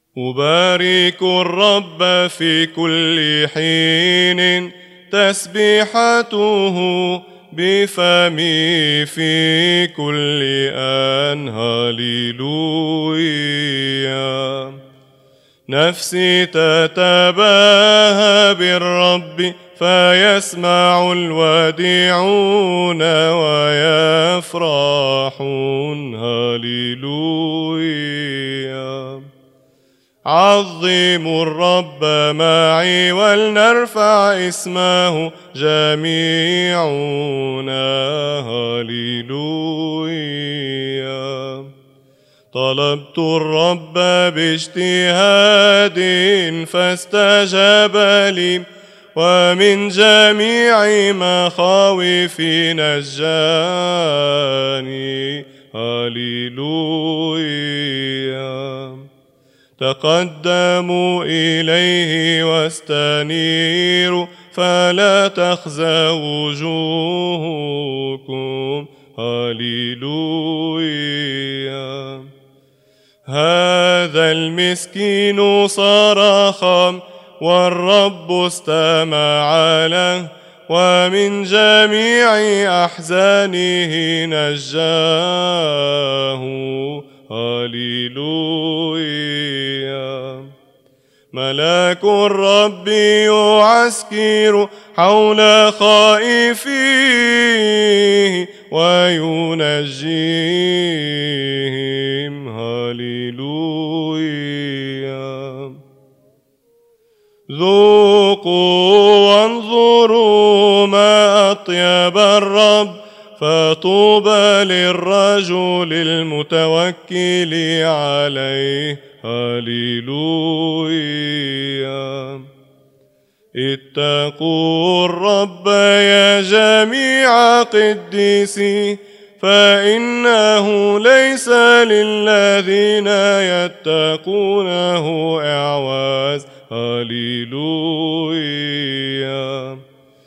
أبارك الرب في كل حين، تسبيحته بفمي في كل آن. هاليلويا. نفسي تتباهى بالرب، فيسمع الوديعون ويفرحون. هاليلويا. عظموا الرب معي ولنرفع اسمه جميعنا. هاليلويا. طلبت الرب باجتهاد فاستجاب لي، ومن جميع مخاوفي نجاني. هاليلويا. تقدموا إليه واستنيروا، فلا تخزى وجوهكم. هاليلويا. هذا المسكين صرخ والرب استمع له، ومن جميع أحزانه نجاه. هاليلويا. ملاك الرب يعسكر حول خائفيه وينجيهم. هاليلويا. ذوقوا وانظروا ما أطيب الرب، فطوبى للرجل المتوكل عليه. هاليلويا. اتقوا الرب يا جميع قديسيه، فإنه ليس للذين يتقونه إعواز. هاليلويا.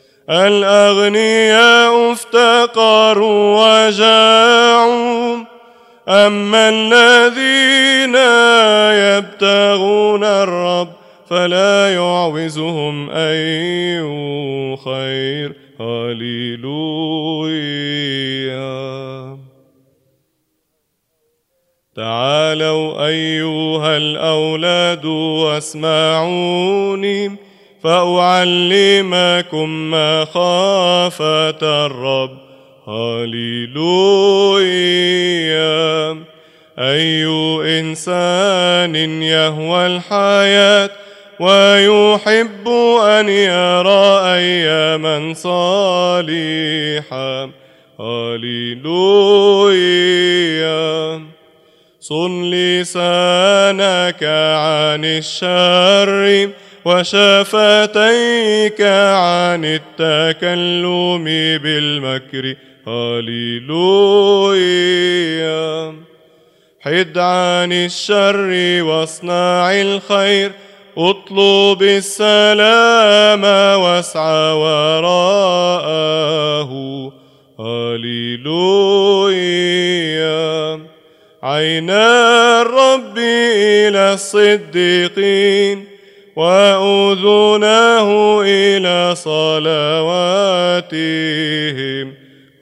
الأغنياء افتقروا وجاعوا، أما الذين يبتغون الرب فلا يعوزهم أي خير. هاليلويا. تعالوا أيها الأولاد واسمعوني، فأعلمكم مخافة الرب. هاليلويا. أي إنسان يهوى الحياة ويحب أن يرى أياما صالحا. هاليلويا. صن لسانك عن الشر وشفتيك عن التكلم بالمكر. هاليلويا. حد عن الشر واصنع الخير، اطلب السلام واسعى وراءه. هاليلويا. عينا الرب إلى الصديقين، وأذناه إلى صلواتهم.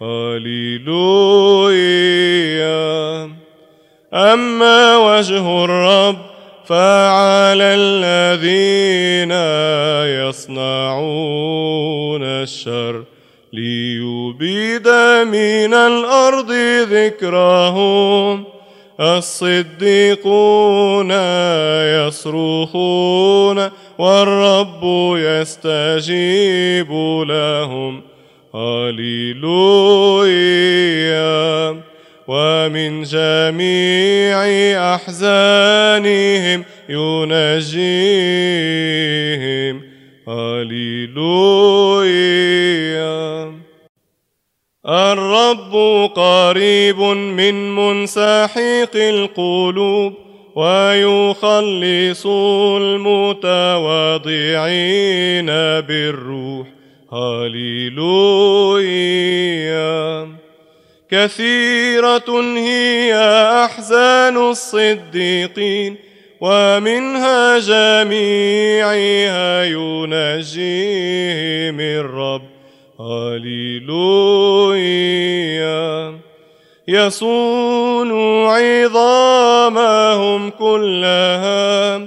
هاليلويا. أما وجه الرب فعلى الذين يصنعون الشر، ليبيد من الأرض ذكرهم. الصديقون يصرخون والرب يستجيب لهم. هاليلويا. ومن جميع أحزانهم ينجيهم. هاليلويا. الرب قريب من منسحق القلوب، ويخلص المتواضعين بالروح. هاليلويا. كثيرة هي أحزان الصديقين، ومنها جميعها ينجيهم الرب. هللويا. يصون عظامهم كلها،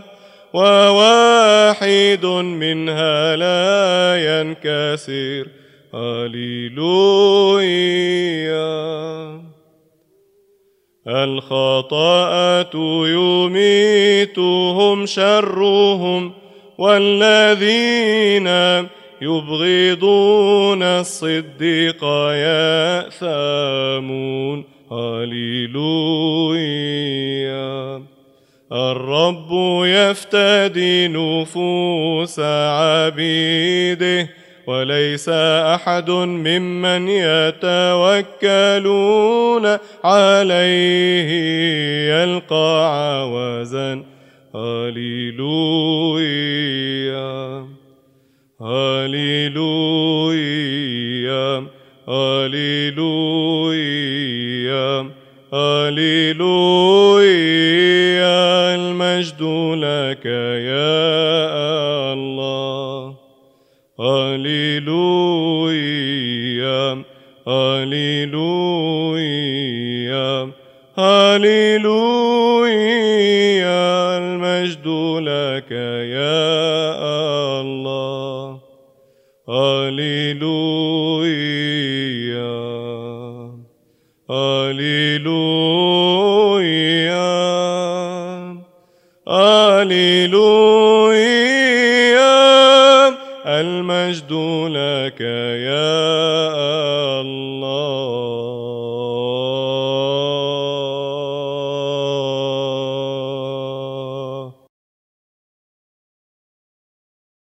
وواحد منها لا ينكسر. هللويا. الخطاءة يميتهم شرهم، والذين يبغضون الصديق يأثمون. هللويا. الرب يفتدي نفوس عبيده، وليس أحد ممن يتوكلون عليه يلقى عوزا. هللويا. هللويا. هللويا. هللويا. المجد لك يا الله. هللويا. هللويا. هللويا. المجد لك يا الله. هللويا. هللويا. هللويا. المجد لك يا الله.